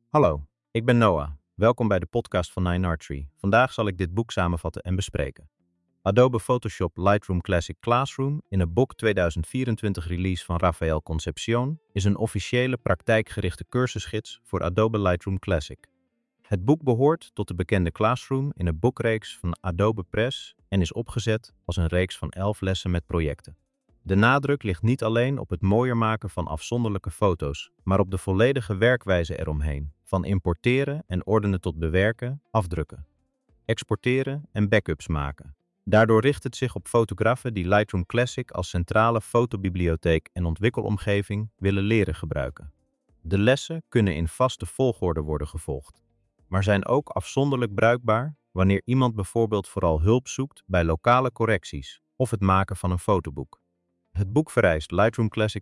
Hallo, ik ben Noah. Welkom bij de podcast van Nine Archery. Vandaag zal ik dit boek samenvatten en bespreken. Adobe Photoshop Lightroom Classic Classroom in een boek 2024 release van Rafael Concepcion is een officiële praktijkgerichte cursusgids voor Adobe Lightroom Classic. Het boek behoort tot de bekende Classroom in een boekreeks van Adobe Press en is opgezet als een reeks van 11 lessen met projecten. De nadruk ligt niet alleen op het mooier maken van afzonderlijke foto's, maar op de volledige werkwijze eromheen, van importeren en ordenen tot bewerken, afdrukken, exporteren en backups maken. Daardoor richt het zich op fotografen die Lightroom Classic als centrale fotobibliotheek en ontwikkelomgeving willen leren gebruiken. De lessen kunnen in vaste volgorde worden gevolgd, maar zijn ook afzonderlijk bruikbaar wanneer iemand bijvoorbeeld vooral hulp zoekt bij lokale correcties of het maken van een fotoboek. Het boek vereist Lightroom Classic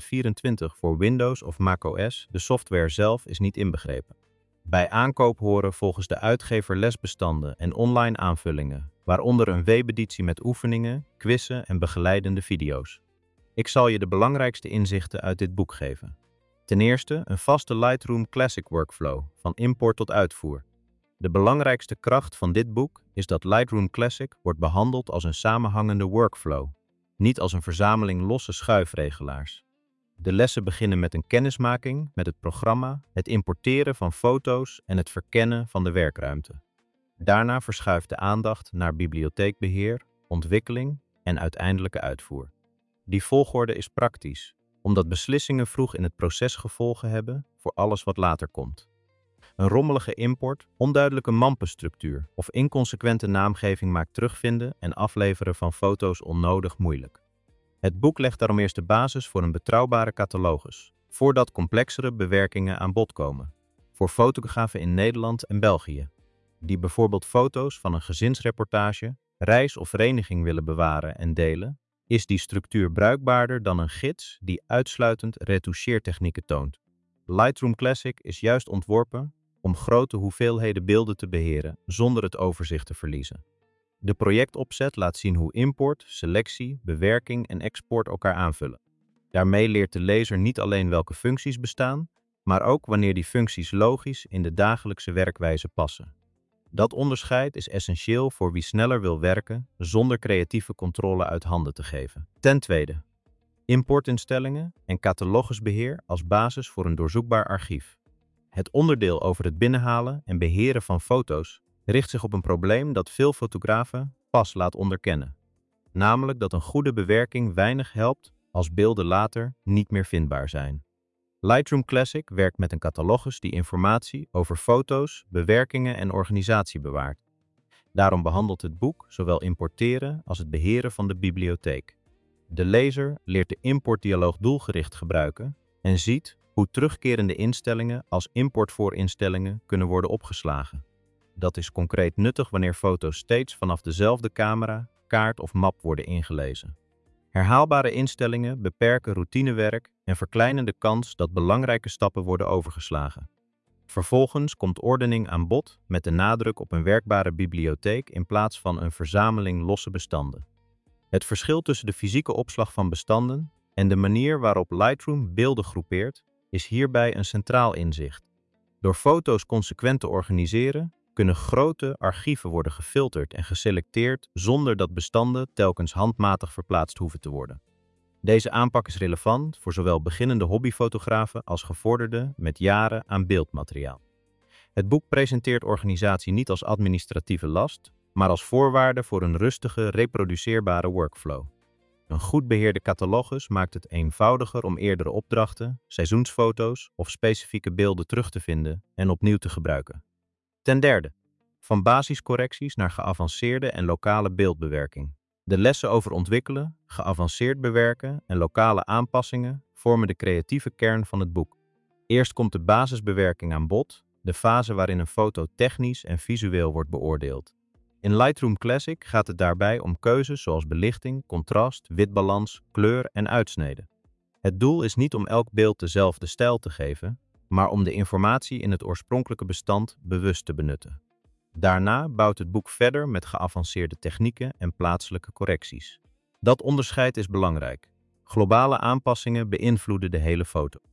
2024 voor Windows of macOS, de software zelf is niet inbegrepen. Bij aankoop horen volgens de uitgever lesbestanden en online aanvullingen, waaronder een webeditie met oefeningen, quizzen en begeleidende video's. Ik zal je de belangrijkste inzichten uit dit boek geven. Ten eerste een vaste Lightroom Classic workflow, van import tot uitvoer. De belangrijkste kracht van dit boek is dat Lightroom Classic wordt behandeld als een samenhangende workflow, niet als een verzameling losse schuifregelaars. De lessen beginnen met een kennismaking met het programma, het importeren van foto's en het verkennen van de werkruimte. Daarna verschuift de aandacht naar bibliotheekbeheer, ontwikkeling en uiteindelijke uitvoer. Die volgorde is praktisch, omdat beslissingen vroeg in het proces gevolgen hebben voor alles wat later komt. Een rommelige import, onduidelijke mampenstructuur of inconsequente naamgeving maakt terugvinden en afleveren van foto's onnodig moeilijk. Het boek legt daarom eerst de basis voor een betrouwbare catalogus, voordat complexere bewerkingen aan bod komen. Voor fotografen in Nederland en België, die bijvoorbeeld foto's van een gezinsreportage, reis of vereniging willen bewaren en delen, is die structuur bruikbaarder dan een gids die uitsluitend retoucheertechnieken toont. Lightroom Classic is juist ontworpen om grote hoeveelheden beelden te beheren zonder het overzicht te verliezen. De projectopzet laat zien hoe import, selectie, bewerking en export elkaar aanvullen. Daarmee leert de lezer niet alleen welke functies bestaan, maar ook wanneer die functies logisch in de dagelijkse werkwijze passen. Dat onderscheid is essentieel voor wie sneller wil werken zonder creatieve controle uit handen te geven. Ten tweede, importinstellingen en catalogusbeheer als basis voor een doorzoekbaar archief. Het onderdeel over het binnenhalen en beheren van foto's richt zich op een probleem dat veel fotografen pas laat onderkennen. Namelijk dat een goede bewerking weinig helpt als beelden later niet meer vindbaar zijn. Lightroom Classic werkt met een catalogus die informatie over foto's, bewerkingen en organisatie bewaart. Daarom behandelt het boek zowel importeren als het beheren van de bibliotheek. De lezer leert de importdialoog doelgericht gebruiken en ziet hoe terugkerende instellingen als importvoorinstellingen kunnen worden opgeslagen. Dat is concreet nuttig wanneer foto's steeds vanaf dezelfde camera, kaart of map worden ingelezen. Herhaalbare instellingen beperken routinewerk en verkleinen de kans dat belangrijke stappen worden overgeslagen. Vervolgens komt ordening aan bod met de nadruk op een werkbare bibliotheek in plaats van een verzameling losse bestanden. Het verschil tussen de fysieke opslag van bestanden en de manier waarop Lightroom beelden groepeert, is hierbij een centraal inzicht. Door foto's consequent te organiseren, kunnen grote archieven worden gefilterd en geselecteerd zonder dat bestanden telkens handmatig verplaatst hoeven te worden. Deze aanpak is relevant voor zowel beginnende hobbyfotografen als gevorderden met jaren aan beeldmateriaal. Het boek presenteert organisatie niet als administratieve last, maar als voorwaarde voor een rustige, reproduceerbare workflow. Een goed beheerde catalogus maakt het eenvoudiger om eerdere opdrachten, seizoensfoto's of specifieke beelden terug te vinden en opnieuw te gebruiken. Ten derde, van basiscorrecties naar geavanceerde en lokale beeldbewerking. De lessen over ontwikkelen, geavanceerd bewerken en lokale aanpassingen vormen de creatieve kern van het boek. Eerst komt de basisbewerking aan bod, de fase waarin een foto technisch en visueel wordt beoordeeld. In Lightroom Classic gaat het daarbij om keuzes zoals belichting, contrast, witbalans, kleur en uitsnede. Het doel is niet om elk beeld dezelfde stijl te geven, maar om de informatie in het oorspronkelijke bestand bewust te benutten. Daarna bouwt het boek verder met geavanceerde technieken en plaatselijke correcties. Dat onderscheid is belangrijk. Globale aanpassingen beïnvloeden de hele foto,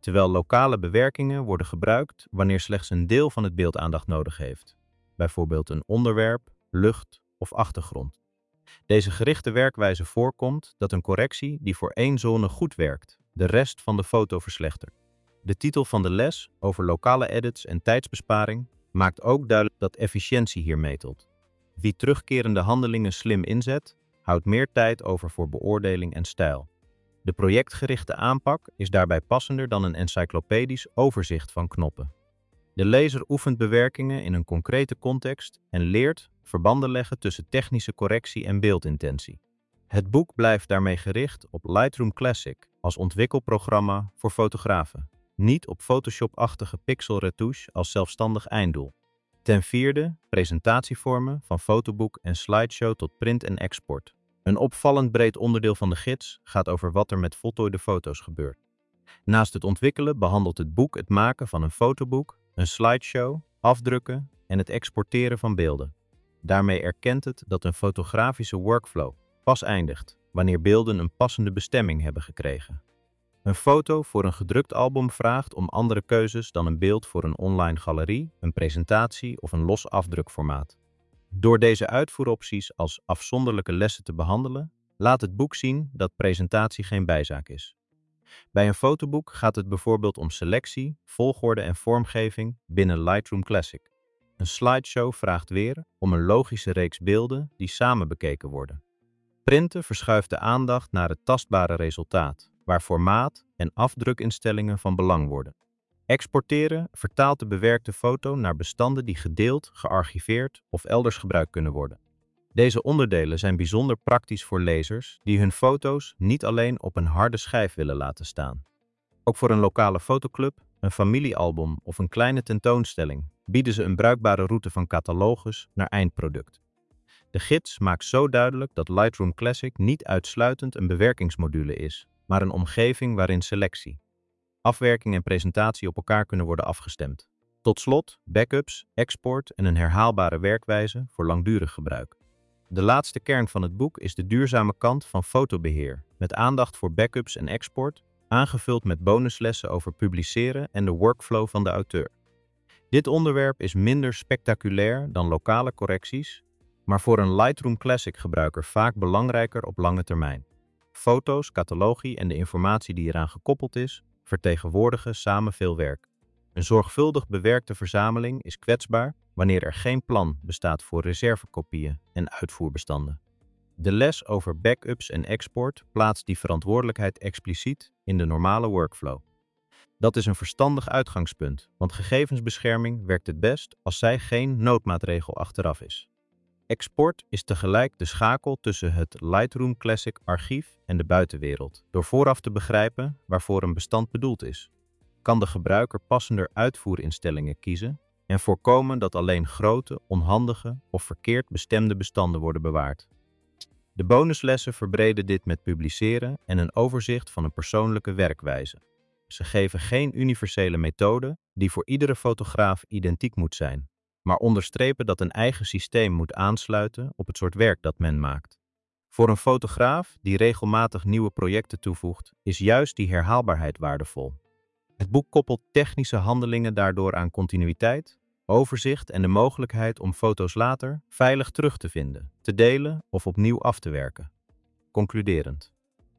terwijl lokale bewerkingen worden gebruikt wanneer slechts een deel van het beeld aandacht nodig heeft, bijvoorbeeld een onderwerp, lucht of achtergrond. Deze gerichte werkwijze voorkomt dat een correctie die voor één zone goed werkt, de rest van de foto verslechtert. De titel van de les over lokale edits en tijdsbesparing maakt ook duidelijk dat efficiëntie hier meetelt. Wie terugkerende handelingen slim inzet, houdt meer tijd over voor beoordeling en stijl. De projectgerichte aanpak is daarbij passender dan een encyclopedisch overzicht van knoppen. De lezer oefent bewerkingen in een concrete context en leert verbanden leggen tussen technische correctie en beeldintentie. Het boek blijft daarmee gericht op Lightroom Classic als ontwikkelprogramma voor fotografen, niet op Photoshop-achtige pixelretouche als zelfstandig einddoel. Ten vierde, presentatievormen van fotoboek en slideshow tot print en export. Een opvallend breed onderdeel van de gids gaat over wat er met voltooide foto's gebeurt. Naast het ontwikkelen behandelt het boek het maken van een fotoboek, een slideshow, afdrukken en het exporteren van beelden. Daarmee erkent het dat een fotografische workflow pas eindigt wanneer beelden een passende bestemming hebben gekregen. Een foto voor een gedrukt album vraagt om andere keuzes dan een beeld voor een online galerie, een presentatie of een los afdrukformaat. Door deze uitvoeropties als afzonderlijke lessen te behandelen, laat het boek zien dat presentatie geen bijzaak is. Bij een fotoboek gaat het bijvoorbeeld om selectie, volgorde en vormgeving binnen Lightroom Classic. Een slideshow vraagt weer om een logische reeks beelden die samen bekeken worden. Printen verschuift de aandacht naar het tastbare resultaat, waar formaat en afdrukinstellingen van belang worden. Exporteren vertaalt de bewerkte foto naar bestanden die gedeeld, gearchiveerd of elders gebruikt kunnen worden. Deze onderdelen zijn bijzonder praktisch voor lezers die hun foto's niet alleen op een harde schijf willen laten staan. Ook voor een lokale fotoclub, een familiealbum of een kleine tentoonstelling bieden ze een bruikbare route van catalogus naar eindproduct. De gids maakt zo duidelijk dat Lightroom Classic niet uitsluitend een bewerkingsmodule is, maar een omgeving waarin selectie, afwerking en presentatie op elkaar kunnen worden afgestemd. Tot slot, backups, export en een herhaalbare werkwijze voor langdurig gebruik. De laatste kern van het boek is de duurzame kant van fotobeheer, met aandacht voor backups en export, aangevuld met bonuslessen over publiceren en de workflow van de auteur. Dit onderwerp is minder spectaculair dan lokale correcties, maar voor een Lightroom Classic gebruiker vaak belangrijker op lange termijn. Foto's, catalogie en de informatie die eraan gekoppeld is, vertegenwoordigen samen veel werk. Een zorgvuldig bewerkte verzameling is kwetsbaar wanneer er geen plan bestaat voor reservekopieën en uitvoerbestanden. De les over backups en export plaatst die verantwoordelijkheid expliciet in de normale workflow. Dat is een verstandig uitgangspunt, want gegevensbescherming werkt het best als zij geen noodmaatregel achteraf is. Export is tegelijk de schakel tussen het Lightroom Classic archief en de buitenwereld. Door vooraf te begrijpen waarvoor een bestand bedoeld is, kan de gebruiker passender uitvoerinstellingen kiezen en voorkomen dat alleen grote, onhandige of verkeerd bestemde bestanden worden bewaard. De bonuslessen verbreden dit met publiceren en een overzicht van een persoonlijke werkwijze. Ze geven geen universele methode die voor iedere fotograaf identiek moet zijn, maar onderstrepen dat een eigen systeem moet aansluiten op het soort werk dat men maakt. Voor een fotograaf die regelmatig nieuwe projecten toevoegt, is juist die herhaalbaarheid waardevol. Het boek koppelt technische handelingen daardoor aan continuïteit, overzicht en de mogelijkheid om foto's later veilig terug te vinden, te delen of opnieuw af te werken. Concluderend.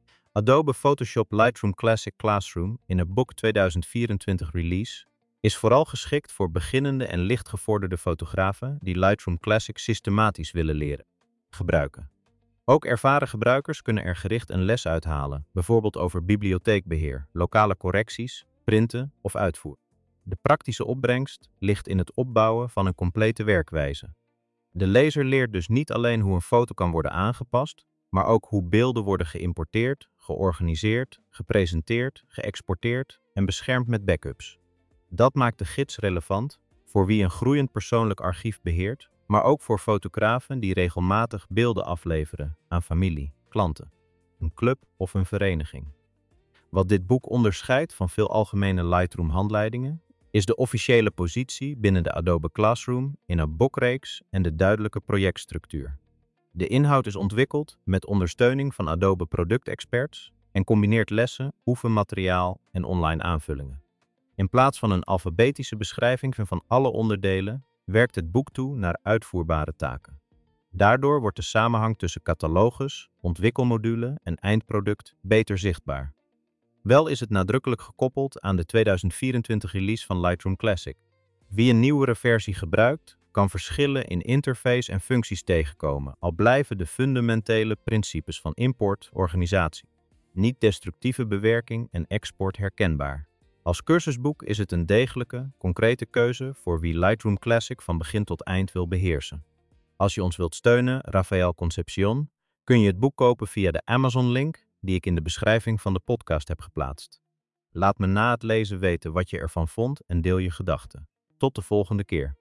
Adobe Photoshop Lightroom Classic Classroom in een boek 2024 release is vooral geschikt voor beginnende en lichtgevorderde fotografen die Lightroom Classic systematisch willen leren gebruiken. Ook ervaren gebruikers kunnen er gericht een les uithalen, bijvoorbeeld over bibliotheekbeheer, lokale correcties, printen of uitvoer. De praktische opbrengst ligt in het opbouwen van een complete werkwijze. De lezer leert dus niet alleen hoe een foto kan worden aangepast, maar ook hoe beelden worden geïmporteerd, georganiseerd, gepresenteerd, geëxporteerd en beschermd met backups. Dat maakt de gids relevant voor wie een groeiend persoonlijk archief beheert, maar ook voor fotografen die regelmatig beelden afleveren aan familie, klanten, een club of een vereniging. Wat dit boek onderscheidt van veel algemene Lightroom-handleidingen, is de officiële positie binnen de Adobe Classroom in een boekreeks en de duidelijke projectstructuur. De inhoud is ontwikkeld met ondersteuning van Adobe productexperts en combineert lessen, oefenmateriaal en online aanvullingen. In plaats van een alfabetische beschrijving van alle onderdelen, werkt het boek toe naar uitvoerbare taken. Daardoor wordt de samenhang tussen catalogus, ontwikkelmodule en eindproduct beter zichtbaar. Wel is het nadrukkelijk gekoppeld aan de 2024 release van Lightroom Classic. Wie een nieuwere versie gebruikt, kan verschillen in interface en functies tegenkomen, al blijven de fundamentele principes van import, organisatie, niet-destructieve bewerking en export herkenbaar. Als cursusboek is het een degelijke, concrete keuze voor wie Lightroom Classic van begin tot eind wil beheersen. Als je ons wilt steunen, Rafael Concepcion, kun je het boek kopen via de Amazon-link die ik in de beschrijving van de podcast heb geplaatst. Laat me na het lezen weten wat je ervan vond en deel je gedachten. Tot de volgende keer.